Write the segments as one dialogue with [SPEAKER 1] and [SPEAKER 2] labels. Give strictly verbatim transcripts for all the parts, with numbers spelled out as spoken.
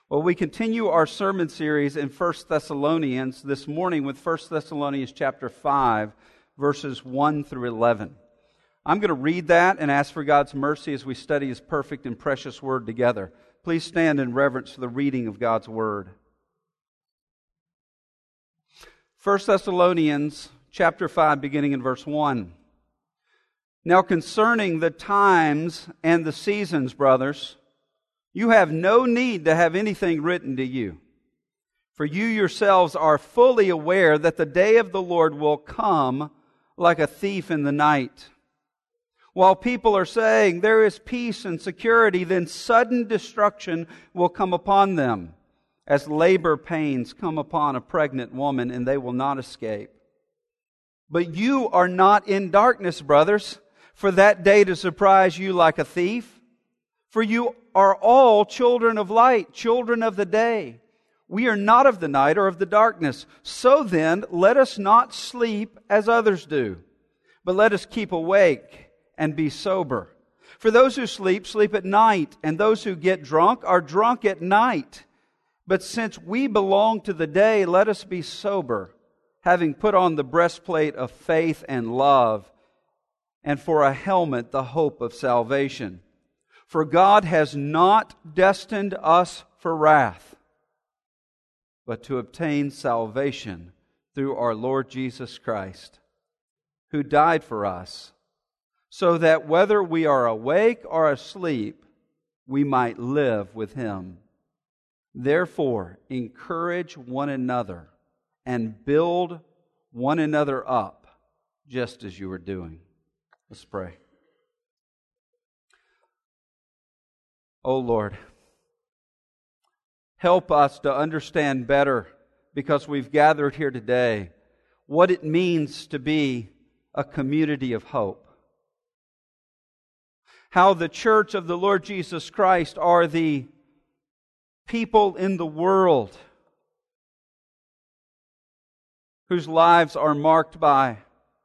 [SPEAKER 1] Well, we continue our sermon series in First Thessalonians this morning with First Thessalonians chapter five, verses one through eleven. I'm going to read that and ask for God's mercy as we study His perfect and precious Word together. Please stand in reverence for the reading of God's Word. First Thessalonians chapter five, beginning in verse one. Now concerning the times and the seasons, brothers, you have no need to have anything written to you. For you yourselves are fully aware that the day of the Lord will come like a thief in the night. While people are saying there is peace and security, then sudden destruction will come upon them, as labor pains come upon a pregnant woman, and they will not escape. But you are not in darkness, brothers, for that day to surprise you like a thief. For you are all children of light, children of the day. We are not of the night or of the darkness. So then, let us not sleep as others do, but let us keep awake and be sober. For those who sleep, sleep at night, and those who get drunk are drunk at night. But since we belong to the day, let us be sober, having put on the breastplate of faith and love, and for a helmet the hope of salvation. For God has not destined us for wrath, but to obtain salvation through our Lord Jesus Christ, who died for us, so that whether we are awake or asleep, we might live with Him. Therefore, encourage one another and build one another up, just as you are doing. Let's pray. Oh Lord, help us to understand better, because we've gathered here today, what it means to be a community of hope. How the church of the Lord Jesus Christ are the people in the world whose lives are marked by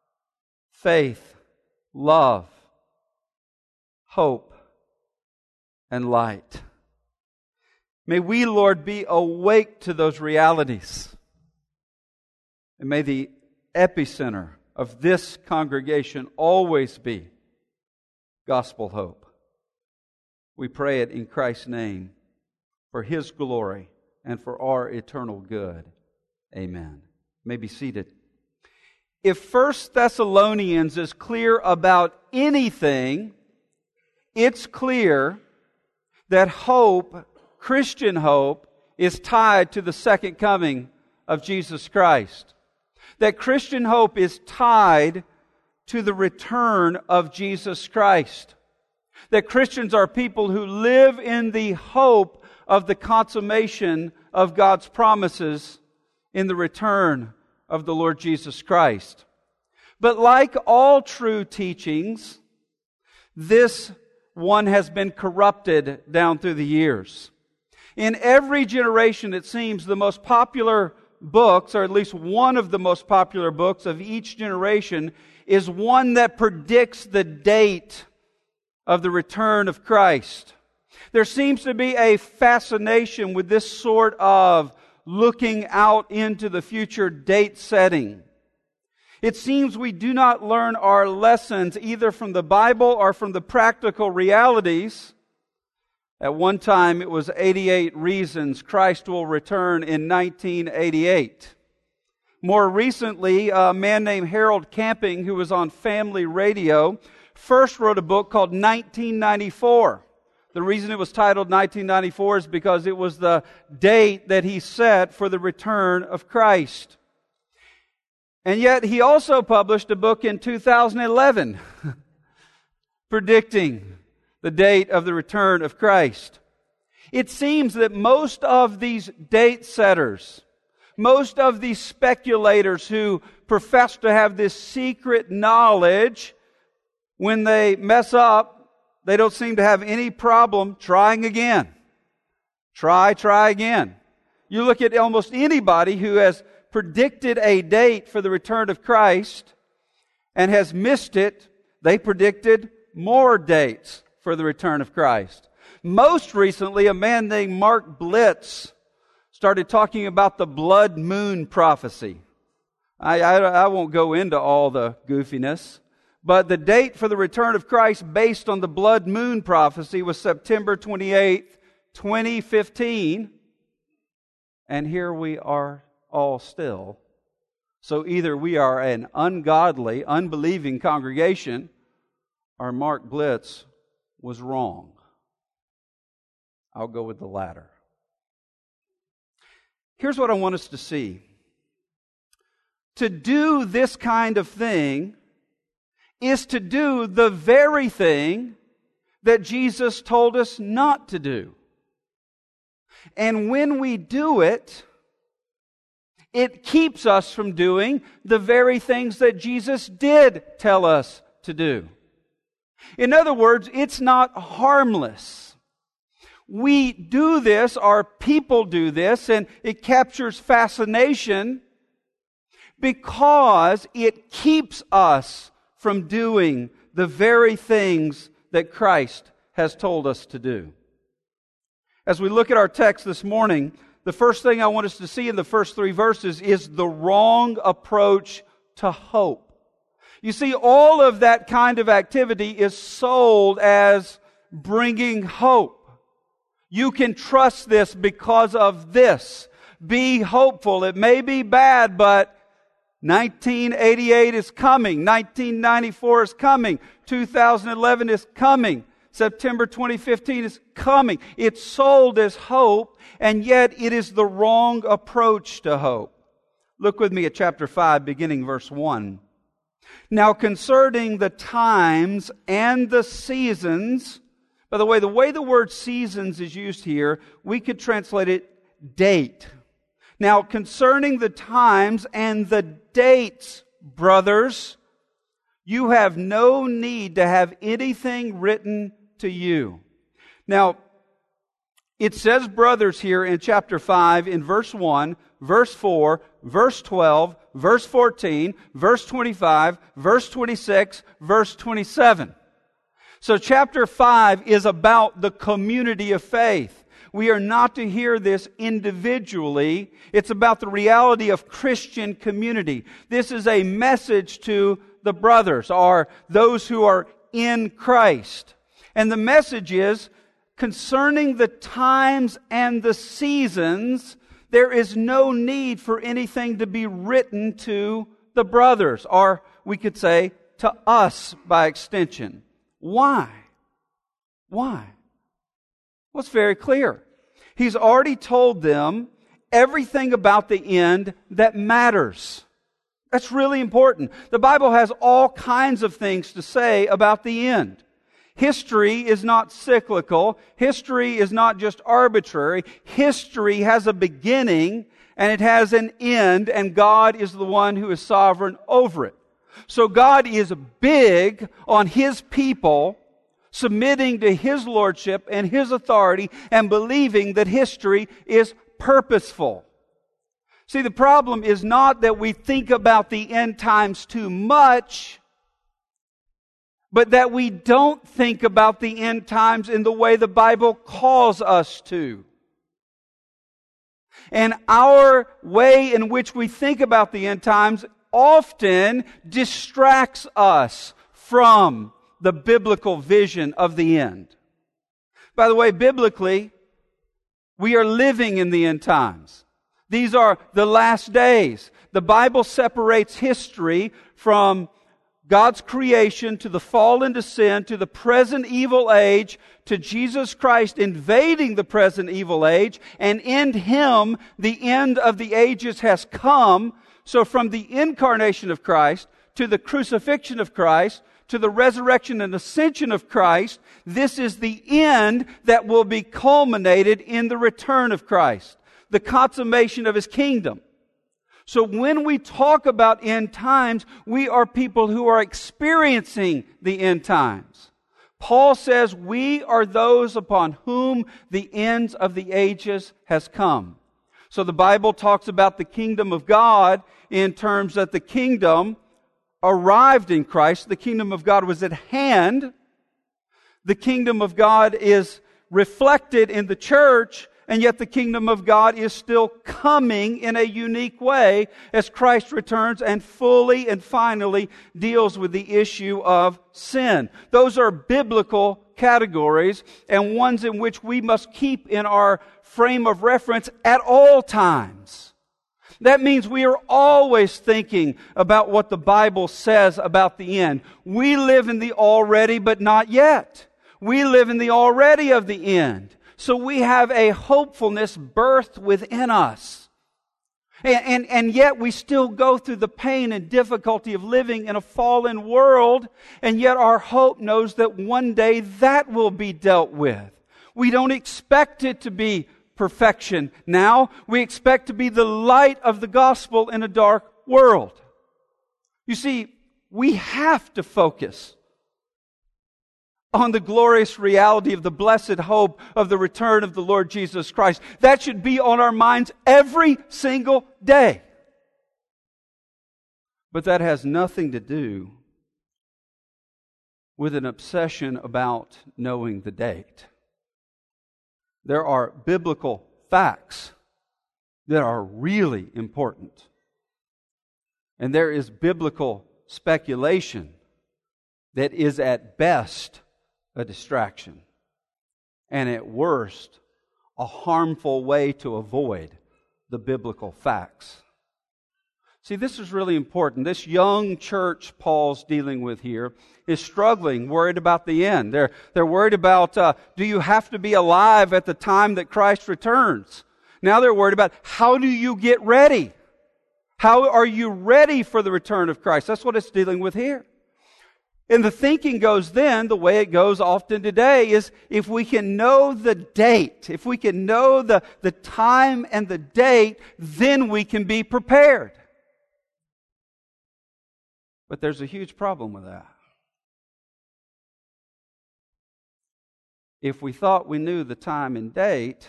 [SPEAKER 1] faith, love, hope, and light. May we, Lord, be awake to those realities. And may the epicenter of this congregation always be gospel hope. We pray it in Christ's name, for His glory and for our eternal good. Amen. You may be seated. If First Thessalonians is clear about anything, it's clear that hope, Christian hope, is tied to the second coming of Jesus Christ. That Christian hope is tied to the return of Jesus Christ. That Christians are people who live in the hope of the consummation of God's promises in the return of the Lord Jesus Christ. But like all true teachings, this one has been corrupted down through the years. In every generation, it seems, the most popular books, or at least one of the most popular books of each generation, is one that predicts the date of the return of Christ. There seems to be a fascination with this sort of looking out into the future date setting. It seems we do not learn our lessons either from the Bible or from the practical realities. At one time, it was eighty-eight reasons Christ will return in nineteen eighty-eight. More recently, a man named Harold Camping, who was on Family Radio, first wrote a book called nineteen ninety-four. The reason it was titled nineteen ninety-four is because it was the date that he set for the return of Christ. And yet he also published a book in two thousand eleven predicting the date of the return of Christ. It seems that most of these date setters, most of these speculators who profess to have this secret knowledge, when they mess up, they don't seem to have any problem trying again. Try, try again. You look at almost anybody who has predicted a date for the return of Christ and has missed it, they predicted more dates for the return of Christ. Most recently, a man named Mark Blitz started talking about the blood moon prophecy. I, I, I won't go into all the goofiness, but the date for the return of Christ based on the blood moon prophecy was September twenty-eighth, twenty fifteen. And here we are all still. So either we are an ungodly, unbelieving congregation, or Mark Blitz was wrong. I'll go with the latter. Here's what I want us to see. To do this kind of thing is to do the very thing that Jesus told us not to do. And when we do it, it keeps us from doing the very things that Jesus did tell us to do. In other words, it's not harmless. We do this, our people do this, and it captures fascination because it keeps us from doing the very things that Christ has told us to do. As we look at our text this morning, the first thing I want us to see in the first three verses is the wrong approach to hope. You see, all of that kind of activity is sold as bringing hope. You can trust this because of this. Be hopeful. It may be bad, but nineteen eighty-eight is coming. nineteen ninety-four is coming. two thousand eleven is coming. September twenty fifteen is coming. It's sold as hope, and yet it is the wrong approach to hope. Look with me at chapter five, beginning verse one. Now concerning the times and the seasons, by the way, the way the word seasons is used here, we could translate it date. Now concerning the times and the dates, brothers, you have no need to have anything written to you. Now, it says brothers here in chapter five in verse one, verse four, verse twelve, verse fourteen, verse twenty-five, verse twenty-six, verse twenty-seven. So chapter five is about the community of faith. We are not to hear this individually. It's about the reality of Christian community. This is a message to the brothers, or those who are in Christ. And the message is, concerning the times and the seasons, there is no need for anything to be written to the brothers, or we could say to us by extension. Why? Why? Well, it's very clear. He's already told them everything about the end that matters. That's really important. The Bible has all kinds of things to say about the end. History is not cyclical. History is not just arbitrary. History has a beginning and it has an end, and God is the one who is sovereign over it. So God is big on His people submitting to His lordship and His authority and believing that history is purposeful. See, the problem is not that we think about the end times too much, but that we don't think about the end times in the way the Bible calls us to. And our way in which we think about the end times often distracts us from the biblical vision of the end. By the way, biblically, we are living in the end times. These are the last days. The Bible separates history from God's creation to the fall into sin, to the present evil age, to Jesus Christ invading the present evil age, and in Him the end of the ages has come. So from the incarnation of Christ to the crucifixion of Christ to the resurrection and ascension of Christ, this is the end that will be culminated in the return of Christ, the consummation of His kingdom. So when we talk about end times, we are people who are experiencing the end times. Paul says we are those upon whom the ends of the ages has come. So the Bible talks about the kingdom of God in terms that the kingdom arrived in Christ. The kingdom of God was at hand. The kingdom of God is reflected in the church, and yet the kingdom of God is still coming in a unique way as Christ returns and fully and finally deals with the issue of sin. Those are biblical categories and ones in which we must keep in our frame of reference at all times. That means we are always thinking about what the Bible says about the end. We live in the already but not yet. We live in the already of the end. So we have a hopefulness birthed within us. And, and, and yet we still go through the pain and difficulty of living in a fallen world, and yet our hope knows that one day that will be dealt with. We don't expect it to be perfection now. We expect to be the light of the gospel in a dark world. You see, we have to focus on the glorious reality of the blessed hope of the return of the Lord Jesus Christ. That should be on our minds every single day. But that has nothing to do with an obsession about knowing the date. There are biblical facts that are really important. And there is biblical speculation that is at best a distraction, and at worst, a harmful way to avoid the biblical facts. See, this is really important. This young church Paul's dealing with here is struggling, worried about the end. They're, they're worried about, uh, do you have to be alive at the time that Christ returns? Now they're worried about, how do you get ready? How are you ready for the return of Christ? That's what it's dealing with here. And the thinking goes then, the way it goes often today, is if we can know the date, if we can know the, the time and the date, then we can be prepared. But there's a huge problem with that. If we thought we knew the time and date,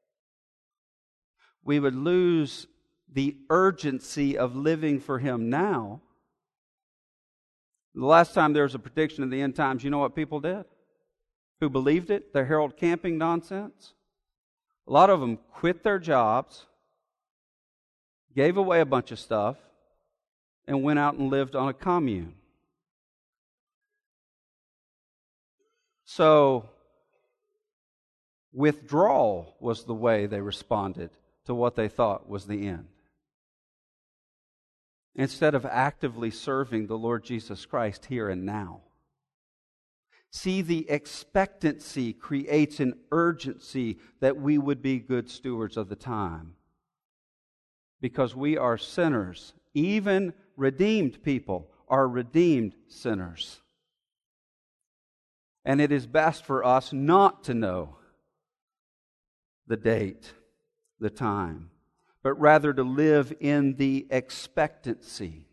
[SPEAKER 1] we would lose the urgency of living for Him now. The last time there was a prediction of the end times, you know what people did? Who believed it? The Harold Camping nonsense. A lot of them quit their jobs, gave away a bunch of stuff, and went out and lived on a commune. So, withdrawal was the way they responded to what they thought was the end, instead of actively serving the Lord Jesus Christ here and now. See, the expectancy creates an urgency that we would be good stewards of the time. Because we are sinners. Even redeemed people are redeemed sinners. And it is best for us not to know the date, the time, but rather to live in the expectancy.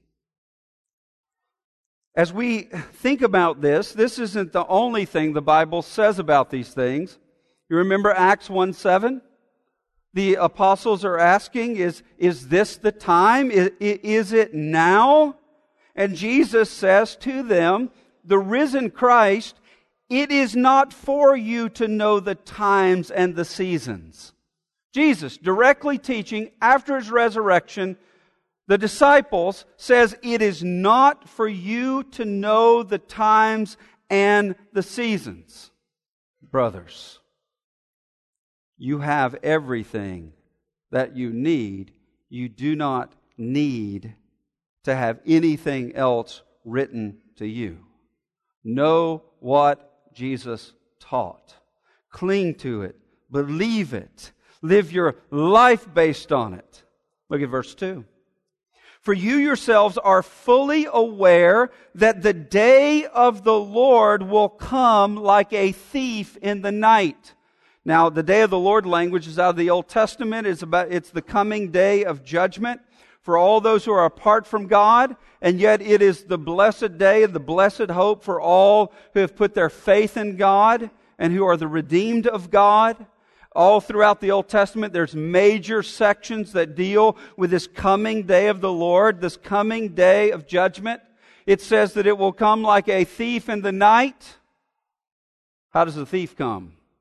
[SPEAKER 1] As we think about this, this isn't the only thing the Bible says about these things. You remember Acts one seven? The apostles are asking, is, is this the time? Is, is it now? And Jesus says to them, the risen Christ, it is not for you to know the times and the seasons. Jesus, directly teaching after His resurrection, the disciples, says it is not for you to know the times and the seasons. Brothers, you have everything that you need. You do not need to have anything else written to you. Know what Jesus taught. Cling to it. Believe it. Live your life based on it. Look at verse two. For you yourselves are fully aware that the day of the Lord will come like a thief in the night. Now, the day of the Lord language is out of the Old Testament. It's about, it's the coming day of judgment for all those who are apart from God. And yet it is the blessed day, the blessed hope for all who have put their faith in God and who are the redeemed of God. All throughout the Old Testament, there's major sections that deal with this coming day of the Lord, this coming day of judgment. It says that it will come like a thief in the night. How does the thief come?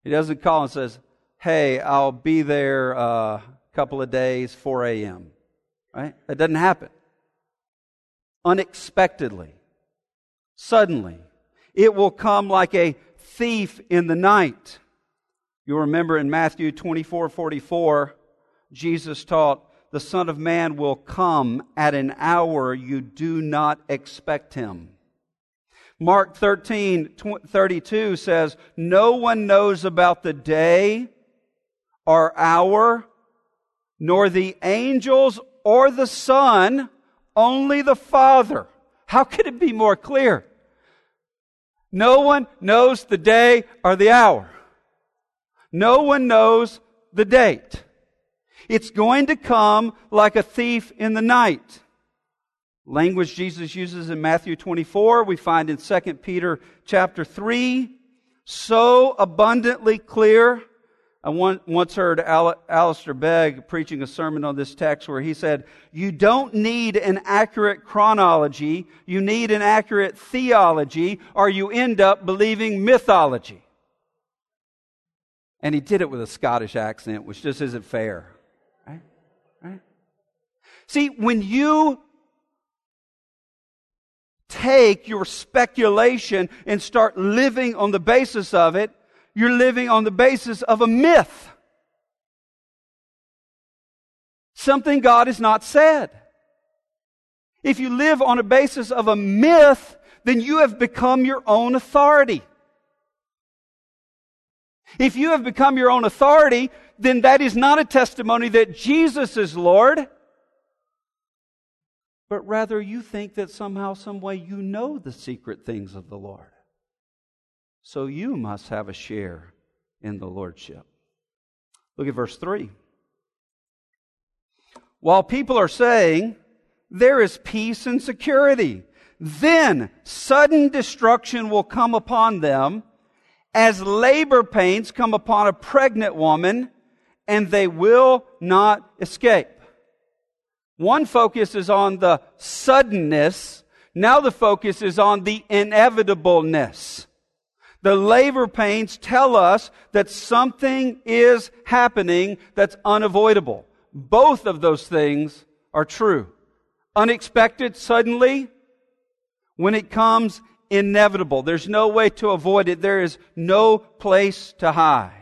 [SPEAKER 1] He doesn't call and says, hey, I'll be there a couple of days, four a.m. Right? That doesn't happen. Unexpectedly, suddenly, it will come like a thief in the night. You'll remember in Matthew twenty-four forty-four, Jesus taught, the Son of Man will come at an hour you do not expect Him. Mark thirteen thirty-two says, no one knows about the day or hour, nor the angels or the Son, only the Father. How could it be more clear? No one knows the day or the hour. No one knows the date. It's going to come like a thief in the night. Language Jesus uses in Matthew twenty-four, we find in Second Peter chapter three, so abundantly clear. I once heard Alistair Begg preaching a sermon on this text where he said, you don't need an accurate chronology, you need an accurate theology, or you end up believing mythology. And he did it with a Scottish accent, which just isn't fair. Right? Right? See, when you take your speculation and start living on the basis of it, you're living on the basis of a myth. Something God has not said. If you live on a basis of a myth, then you have become your own authority. If you have become your own authority, then that is not a testimony that Jesus is Lord, but rather you think that somehow, some way you know the secret things of the Lord. So you must have a share in the Lordship. Look at verse three. While people are saying, there is peace and security, then sudden destruction will come upon them as labor pains come upon a pregnant woman, and they will not escape. One focus is on the suddenness. Now the focus is on the inevitableness. The labor pains tell us that something is happening that's unavoidable. Both of those things are true. Unexpected, suddenly. When it comes, inevitable. There's no way to avoid it. There is no place to hide.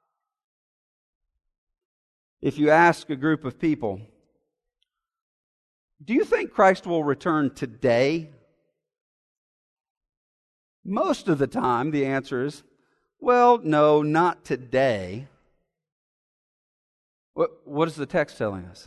[SPEAKER 1] If you ask a group of people, do you think Christ will return today? Most of the time, the answer is, well, no, not today. What, what is the text telling us?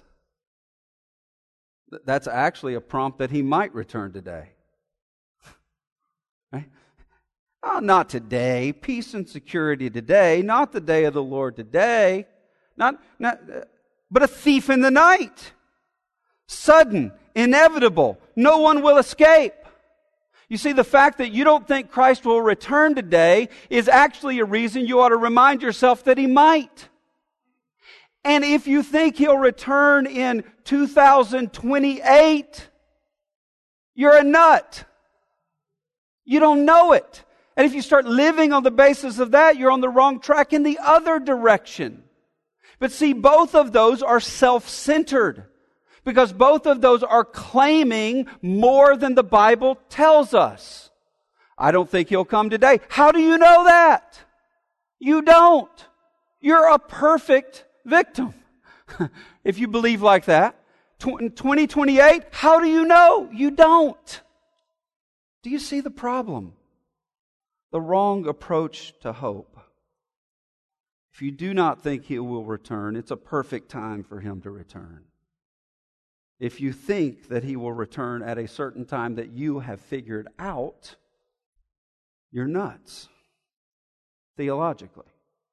[SPEAKER 1] That's actually a prompt that He might return today. Right? Oh, not today. Peace and security today. Not the day of the Lord today. Not, not, but a thief in the night. Sudden, inevitable. No one will escape. You see, the fact that you don't think Christ will return today is actually a reason you ought to remind yourself that He might. And if you think He'll return in two thousand twenty-eight, you're a nut. You don't know it. And if you start living on the basis of that, you're on the wrong track in the other direction. But see, both of those are self-centered. Because both of those are claiming more than the Bible tells us. I don't think He'll come today. How do you know that? You don't. You're a perfect victim. If you believe like that. twenty twenty-eight, how do you know? You don't. Do you see the problem? The wrong approach to hope. If you do not think He will return, it's a perfect time for Him to return. If you think that He will return at a certain time that you have figured out, you're nuts, theologically.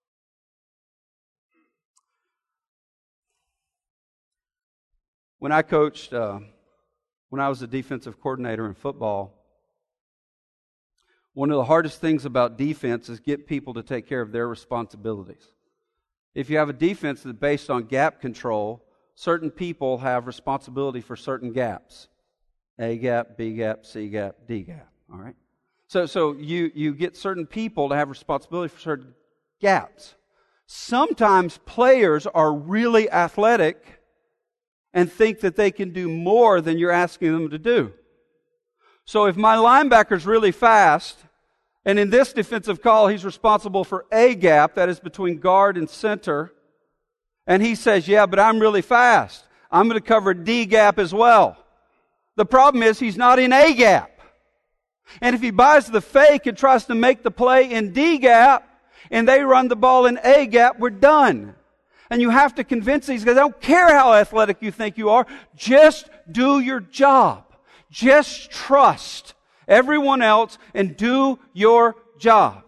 [SPEAKER 1] When I coached, uh, when I was a defensive coordinator in football, one of the hardest things about defense is get people to take care of their responsibilities. If you have a defense that's based on gap control, certain people have responsibility for certain gaps. A gap, B gap, C gap, D gap. All right? So so you, you get certain people to have responsibility for certain gaps. Sometimes players are really athletic and think that they can do more than you're asking them to do. So if my linebacker's really fast, and in this defensive call he's responsible for a gap, that is between guard and center, and he says, yeah, but I'm really fast, I'm going to cover D gap as well. The problem is he's not in A gap. And if he buys the fake and tries to make the play in D gap, and they run the ball in A gap, we're done. And you have to convince these guys, I don't care how athletic you think you are, just do your job. Just trust everyone else and do your job.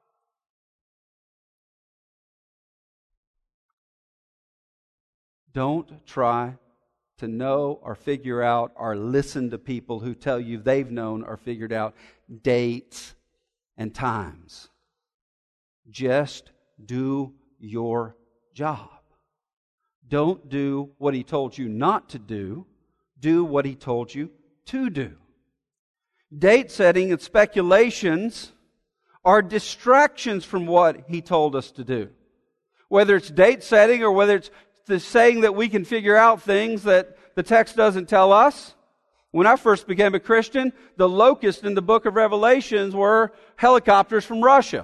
[SPEAKER 1] Don't try to know or figure out or listen to people who tell you they've known or figured out dates and times. Just do your job. Don't do what he told you not to do. Do what he told you to do. Date setting and speculations are distractions from what he told us to do. Whether it's date setting or whether it's the saying that we can figure out things that the text doesn't tell us. When I first became a Christian, the locusts in the book of Revelations were helicopters from Russia.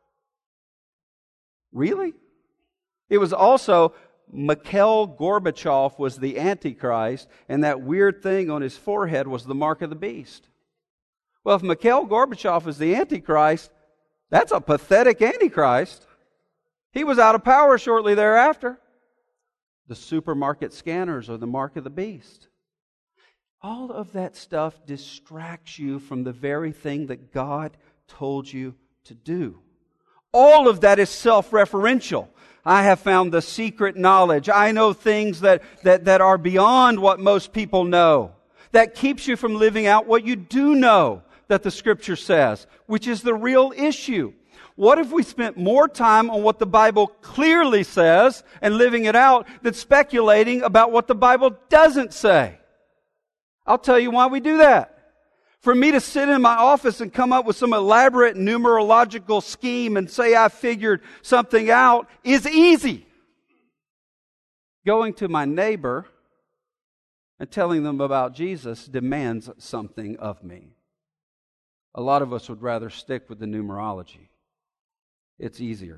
[SPEAKER 1] Really? It was also Mikhail Gorbachev was the Antichrist, and that weird thing on his forehead was the mark of the beast. Well, if Mikhail Gorbachev is the Antichrist, that's a pathetic Antichrist. He was out of power shortly thereafter. The supermarket scanners are the mark of the beast. All of that stuff distracts you from the very thing that God told you to do. All of that is self-referential. I have found the secret knowledge. I know things that, that, that are beyond what most people know. That keeps you from living out what you do know that the Scripture says, which is the real issue. What if we spent more time on what the Bible clearly says and living it out than speculating about what the Bible doesn't say? I'll tell you why we do that. For me to sit in my office and come up with some elaborate numerological scheme and say I figured something out is easy. Going to my neighbor and telling them about Jesus demands something of me. A lot of us would rather stick with the numerology. It's easier.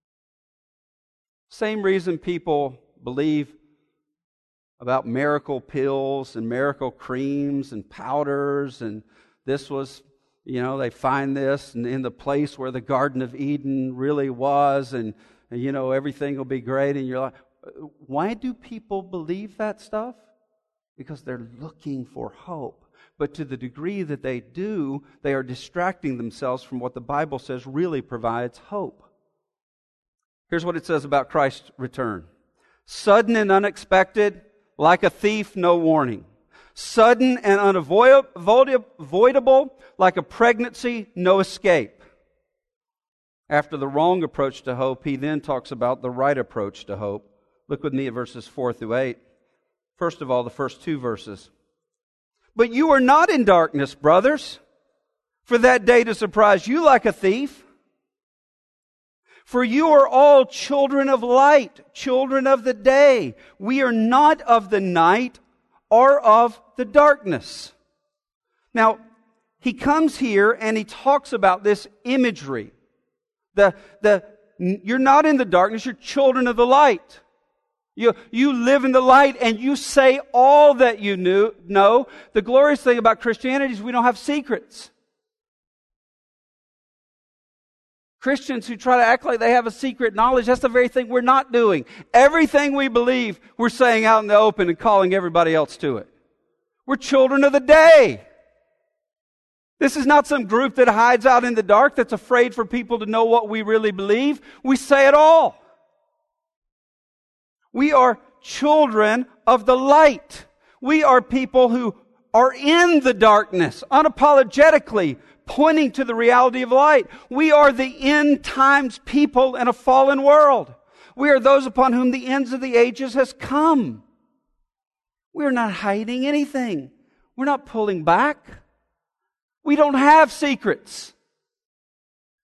[SPEAKER 1] Same reason people believe about miracle pills and miracle creams and powders, and this was, you know, they find this and in the place where the Garden of Eden really was, and, and you know, everything will be great, and you're like, why do people believe that stuff? Because they're looking for hope. But to the degree that they do, they are distracting themselves from what the Bible says really provides hope. Here's what it says about Christ's return. Sudden and unexpected, like a thief, no warning. Sudden and unavoidable, like a pregnancy, no escape. After the wrong approach to hope, he then talks about the right approach to hope. Look with me at verses four through eight. First of all, the first two verses. But you are not in darkness, brothers, for that day to surprise you like a thief. For you are all children of light, children of the day. We are not of the night or of the darkness. Now, he comes here and he talks about this imagery. The, the, you're not in the darkness, you're children of the light. You, you live in the light and you say all that you knew, know. The glorious thing about Christianity is we don't have secrets. Christians who try to act like they have a secret knowledge, that's the very thing we're not doing. Everything we believe, we're saying out in the open and calling everybody else to it. We're children of the day. This is not some group that hides out in the dark that's afraid for people to know what we really believe. We say it all. We are children of the light. We are people who are in the darkness, unapologetically pointing to the reality of light. We are the end times people in a fallen world. We are those upon whom the ends of the ages has come. We are not hiding anything. We're not pulling back. We don't have secrets.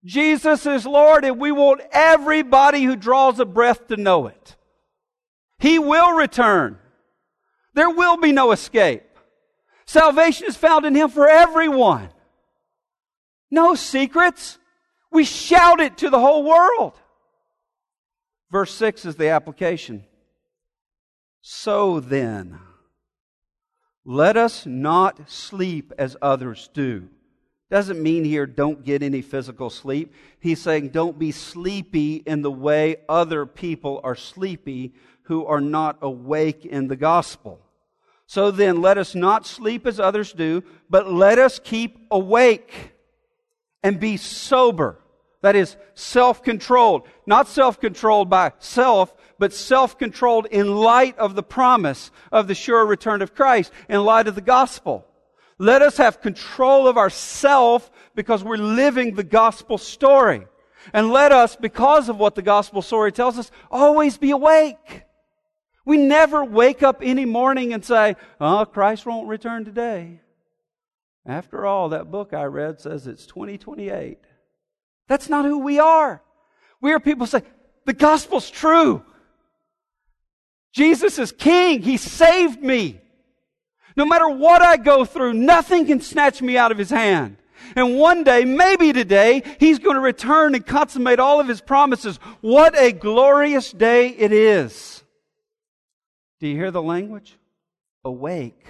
[SPEAKER 1] Jesus is Lord, and we want everybody who draws a breath to know it. He will return. There will be no escape. Salvation is found in Him for everyone. No secrets. We shout it to the whole world. Verse six is the application. So then, let us not sleep as others do. Doesn't mean here don't get any physical sleep. He's saying don't be sleepy in the way other people are sleepy who are not awake in the gospel. So then, let us not sleep as others do, but let us keep awake and be sober. That is, self-controlled. Not self-controlled by self, but self-controlled in light of the promise of the sure return of Christ, in light of the gospel. Let us have control of ourself because we're living the gospel story. And let us, because of what the gospel story tells us, always be awake. We never wake up any morning and say, oh, Christ won't return today. After all, that book I read says it's twenty twenty-eight. That's not who we are. We are people who say, the gospel's true. Jesus is King. He saved me. No matter what I go through, nothing can snatch me out of His hand. And one day, maybe today, He's going to return and consummate all of His promises. What a glorious day it is. Do you hear the language? Awake.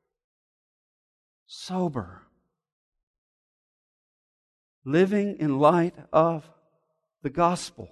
[SPEAKER 1] Sober. Living in light of the gospel.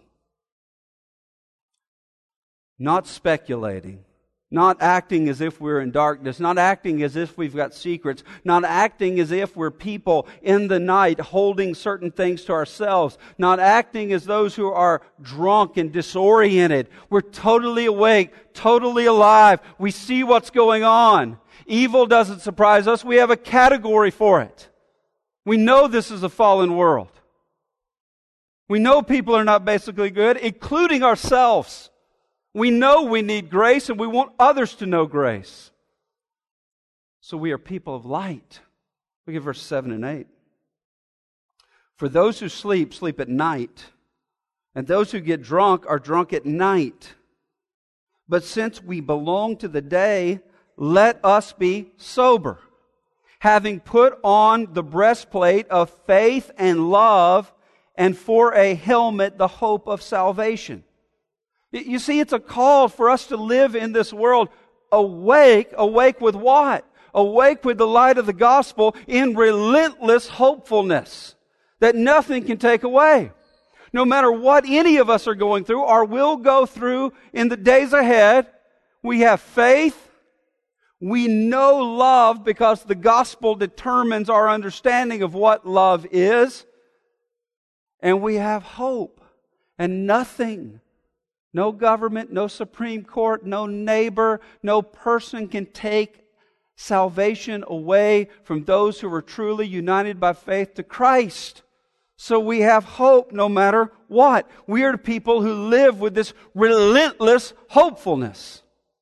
[SPEAKER 1] Not speculating. Not acting as if we're in darkness. Not acting as if we've got secrets. Not acting as if we're people in the night holding certain things to ourselves. Not acting as those who are drunk and disoriented. We're totally awake, totally alive. We see what's going on. Evil doesn't surprise us. We have a category for it. We know this is a fallen world. We know people are not basically good, including ourselves. We know we need grace and we want others to know grace. So we are people of light. Look at verse seven and eight. For those who sleep, sleep at night, and those who get drunk are drunk at night. But since we belong to the day, let us be sober, having put on the breastplate of faith and love, and for a helmet the hope of salvation. You see, it's a call for us to live in this world awake. Awake with what? Awake with the light of the gospel in relentless hopefulness that nothing can take away. No matter what any of us are going through or will go through in the days ahead, we have faith. We know love because the gospel determines our understanding of what love is. And we have hope. And nothing, no government, no Supreme Court, no neighbor, no person can take salvation away from those who are truly united by faith to Christ. So we have hope no matter what. We are the people who live with this relentless hopefulness.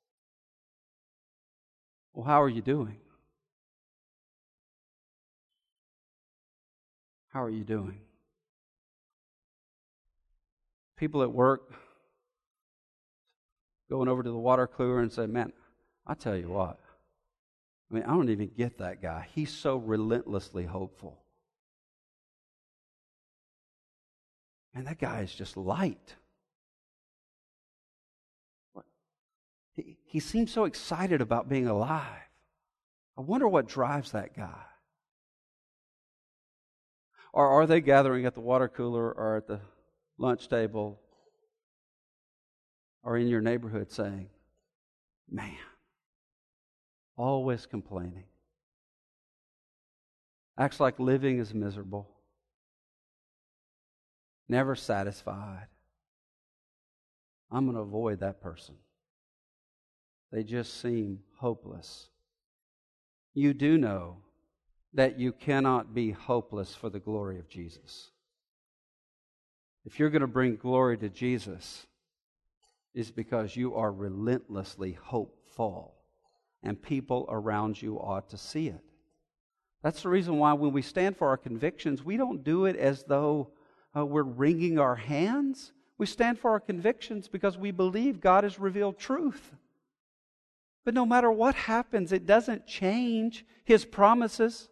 [SPEAKER 1] Well, how are you doing? How are you doing? People at work going over to the water cooler and say, man, I tell you what, I mean, I don't even get that guy. He's so relentlessly hopeful. And that guy is just light. He, he seems so excited about being alive. I wonder what drives that guy. Or are they gathering at the water cooler or at the lunch table or in your neighborhood saying, man, always complaining. Acts like living is miserable. Never satisfied. I'm going to avoid that person. They just seem hopeless. You do know that you cannot be hopeless for the glory of Jesus. If you're going to bring glory to Jesus, it's because you are relentlessly hopeful, and people around you ought to see it. That's the reason why when we stand for our convictions, we don't do it as though uh, we're wringing our hands. We stand for our convictions because we believe God has revealed truth. But no matter what happens, it doesn't change His promises.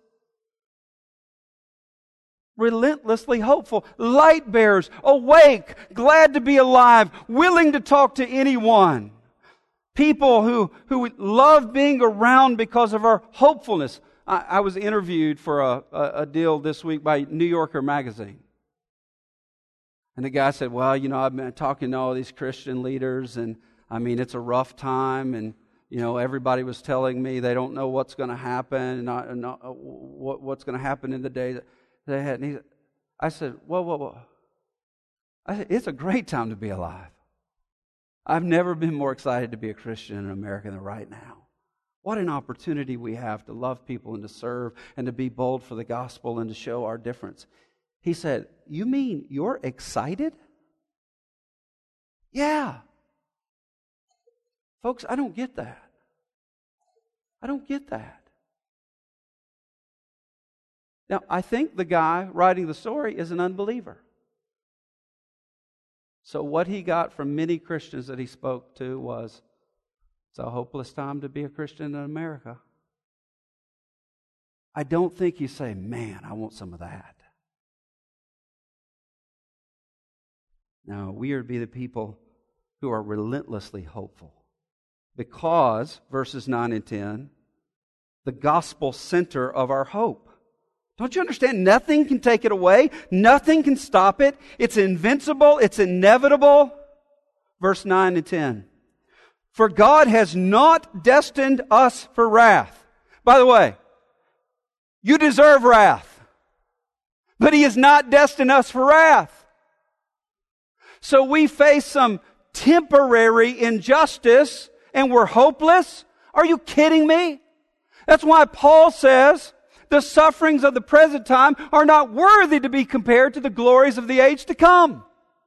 [SPEAKER 1] Relentlessly hopeful, light bearers, awake, glad to be alive, willing to talk to anyone. People who, who love being around because of our hopefulness. I, I was interviewed for a, a, a deal this week by New Yorker magazine. And the guy said, well, you know, I've been talking to all these Christian leaders, and I mean, it's a rough time, and you know, everybody was telling me they don't know what's going to happen, and not, not, what, what's going to happen in the day that they had. And he, I said, whoa, whoa, whoa. I said, it's a great time to be alive. I've never been more excited to be a Christian in America than right now. What an opportunity we have to love people and to serve and to be bold for the gospel and to show our difference. He said, you mean you're excited? Yeah. Folks, I don't get that. I don't get that. Now, I think the guy writing the story is an unbeliever. So what he got from many Christians that he spoke to was, it's a hopeless time to be a Christian in America. I don't think you say, man, I want some of that. No, we are to be the people who are relentlessly hopeful. Because, verses nine and ten, the gospel center of our hope. Don't you understand? Nothing can take it away. Nothing can stop it. It's invincible. It's inevitable. Verse nine and ten. For God has not destined us for wrath. By the way, you deserve wrath. But He has not destined us for wrath. So we face some temporary injustice and we're hopeless? Are you kidding me? That's why Paul says the sufferings of the present time are not worthy to be compared to the glories of the age to come.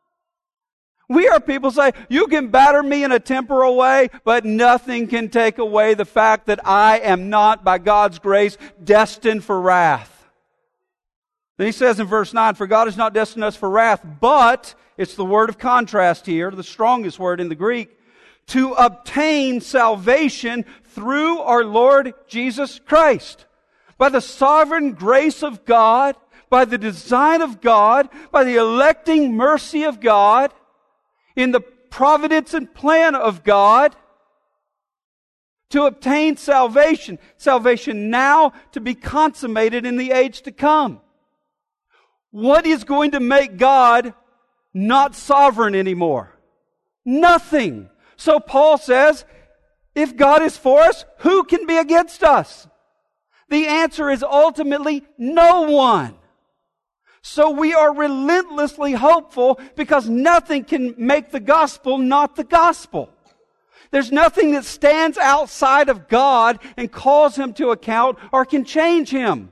[SPEAKER 1] We are people who say, you can batter me in a temporal way, but nothing can take away the fact that I am not, by God's grace, destined for wrath. Then he says in verse nine, for God has not destined us for wrath, but, it's the word of contrast here, the strongest word in the Greek, to obtain salvation through our Lord Jesus Christ. By the sovereign grace of God, by the design of God, by the electing mercy of God, in the providence and plan of God, to obtain salvation. Salvation now to be consummated in the age to come. What is going to make God not sovereign anymore? Nothing. So Paul says, if God is for us, who can be against us? The answer is ultimately no one. So we are relentlessly hopeful because nothing can make the gospel not the gospel. There's nothing that stands outside of God and calls Him to account or can change Him.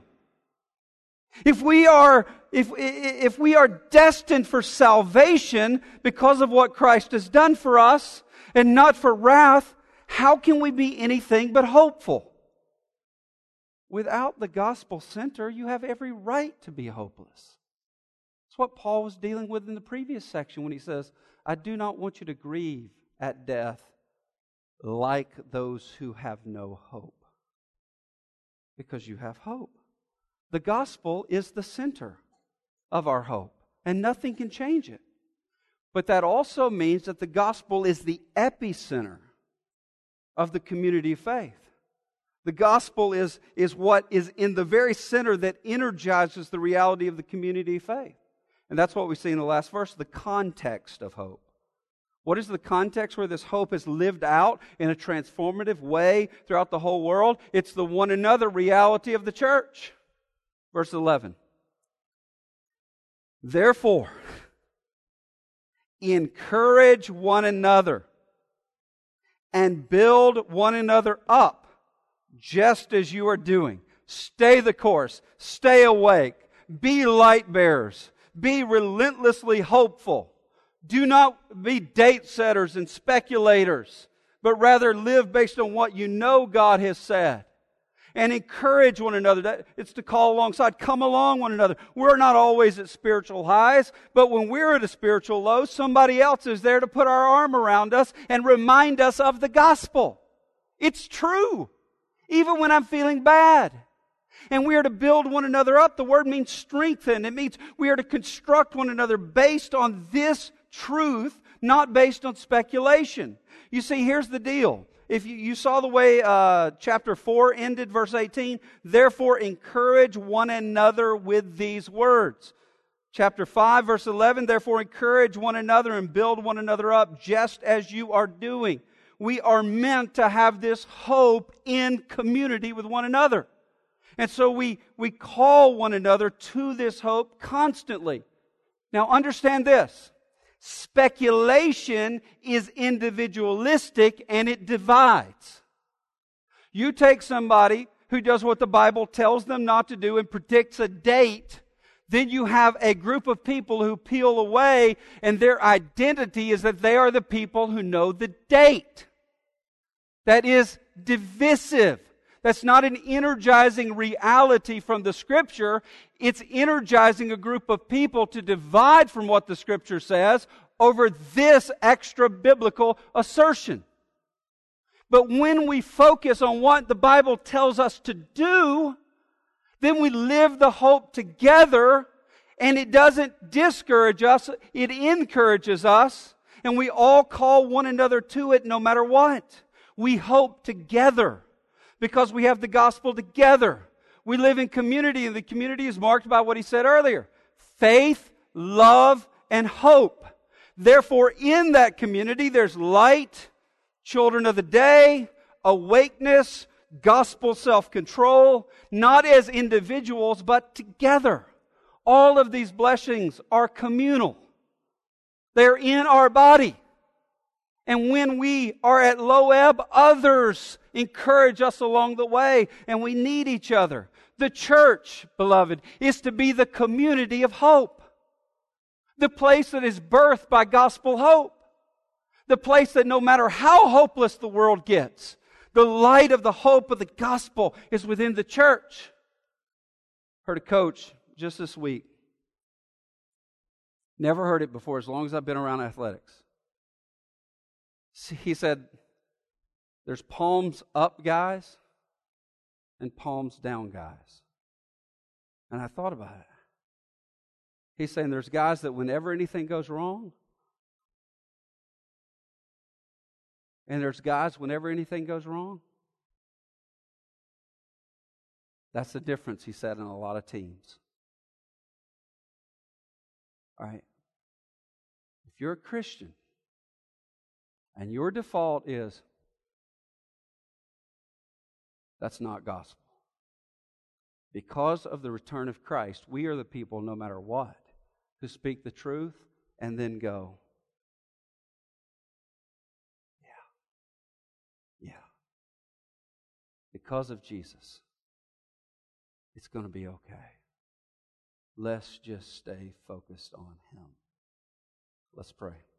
[SPEAKER 1] If we are If, if we are destined for salvation because of what Christ has done for us and not for wrath, how can we be anything but hopeful? Without the gospel center, you have every right to be hopeless. That's what Paul was dealing with in the previous section when he says, I do not want you to grieve at death like those who have no hope. Because you have hope. The gospel is the center of our hope, and nothing can change it. But that also means that the gospel is the epicenter of the community of faith. The gospel is, is what is in the very center that energizes the reality of the community of faith. And that's what we see in the last verse, the context of hope. What is the context where this hope is lived out in a transformative way throughout the whole world? It's the one another reality of the church. Verse eleven. Therefore, encourage one another and build one another up, just as you are doing. Stay the course. Stay awake. Be light bearers. Be relentlessly hopeful. Do not be date setters and speculators, but rather live based on what you know God has said. and encourage one another. It's to call alongside, come along one another. We're not always at spiritual highs, but when we're at a spiritual low, somebody else is there to put our arm around us and remind us of the gospel. It's true, even when I'm feeling bad. And we are to build one another up. The word means strengthen. It means we are to construct one another based on this truth, not based on speculation. You see, here's the deal. If you, you saw the way uh, chapter four ended, verse eighteen, therefore encourage one another with these words. Chapter five, verse eleven, therefore encourage one another and build one another up just as you are doing. We are meant to have this hope in community with one another. And so we, we call one another to this hope constantly. Now understand this. Speculation is individualistic and it divides. You take somebody who does what the Bible tells them not to do and predicts a date, then you have a group of people who peel away and their identity is that they are the people who know the date. That is divisive. That's not an energizing reality from the Scripture. It's energizing a group of people to divide from what the Scripture says over this extra biblical assertion. But when we focus on what the Bible tells us to do, then we live the hope together, and it doesn't discourage us, it encourages us, and we all call one another to it no matter what. We hope together. Because we have the gospel together. We live in community, and the community is marked by what he said earlier. Faith, love, and hope. Therefore, in that community, there's light, children of the day, awakeness, gospel self-control, not as individuals, but together. All of these blessings are communal. They're in our body. And when we are at low ebb, others encourage us along the way, and we need each other. The church, beloved, is to be the community of hope. The place that is birthed by gospel hope. The place that no matter how hopeless the world gets, the light of the hope of the gospel is within the church. Heard a coach just this week. Never heard it before as long as I've been around athletics. He said, there's palms up guys and palms down guys. And I thought about it. He's saying there's guys that whenever anything goes wrong, and there's guys whenever anything goes wrong. That's the difference, he said, in a lot of teams. All right. If you're a Christian, and your default is, that's not gospel. Because of the return of Christ, we are the people, no matter what, who speak the truth and then go, yeah, yeah. Because of Jesus, it's going to be okay. Let's just stay focused on Him. Let's pray.